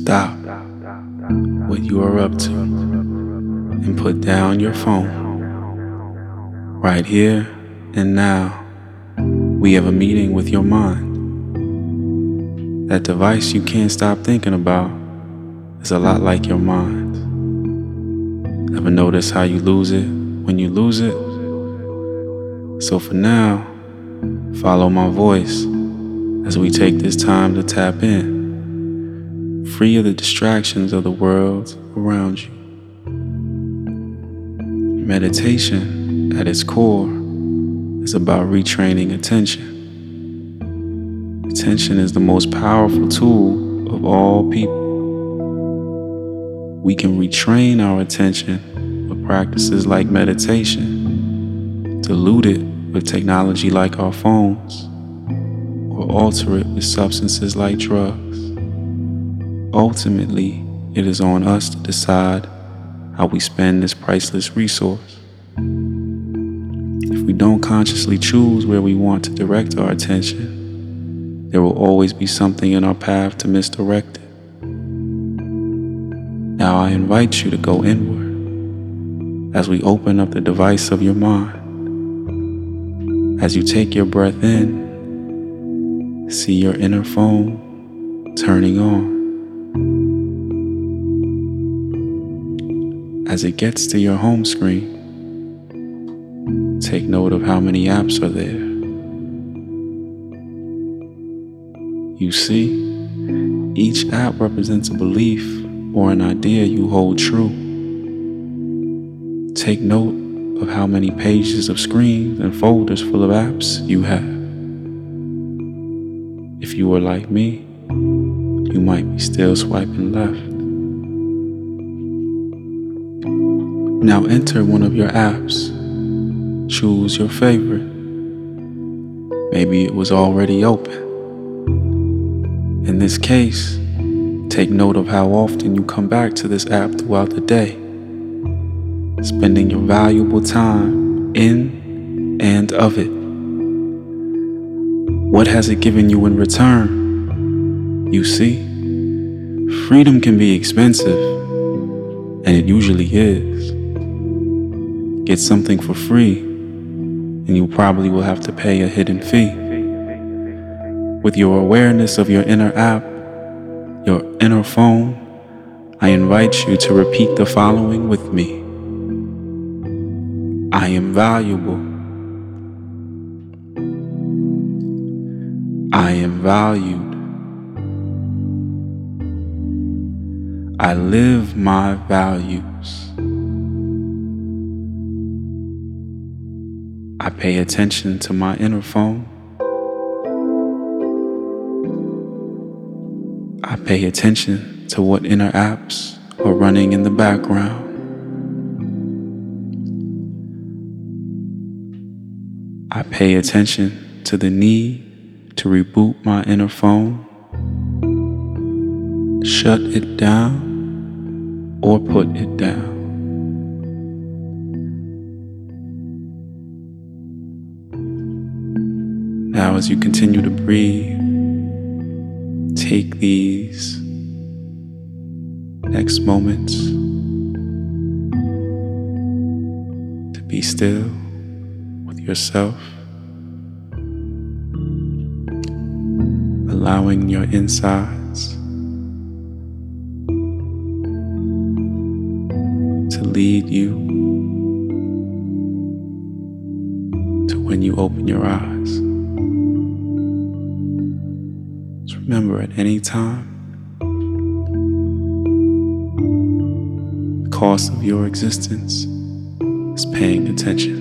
stop what you are up to and put down your phone. Right here and now, we have a meeting with your mind. That device you can't stop thinking about is a lot like your mind. Ever notice how you lose it when you lose it? So for now, follow my voice as we take this time to tap in, free of the distractions of the world around you. Meditation, at its core, is about retraining attention. Attention is the most powerful tool of all people. We can retrain our attention with practices like meditation, dilute it with technology like our phones, or alter it with substances like drugs. Ultimately, it is on us to decide how we spend this priceless resource. If we don't consciously choose where we want to direct our attention, there will always be something in our path to misdirect it. Now I invite you to go inward as we open up the device of your mind. As you take your breath in, see your inner phone turning on. As it gets to your home screen, take note of how many apps are there. You see, each app represents a belief or an idea you hold true. Take note of how many pages of screens and folders full of apps you have. If you were like me, you might be still swiping left. Now enter one of your apps. Choose your favorite. Maybe it was already open. In this case, take note of how often you come back to this app throughout the day, spending your valuable time in and of it. What has it given you in return? You see, freedom can be expensive, and it usually is. Get something for free, and you probably will have to pay a hidden fee. With your awareness of your inner app, your inner phone, I invite you to repeat the following with me. I am valuable. I am valued. I live my values. I pay attention to my inner phone. I pay attention to what inner apps are running in the background. I pay attention to the need to reboot my inner phone, shut it down, or put it down. Now, as you continue to breathe, take these next moments to be still with yourself, allowing your insides to lead you to when you open your eyes. Remember, at any time, the cost of your existence is paying attention.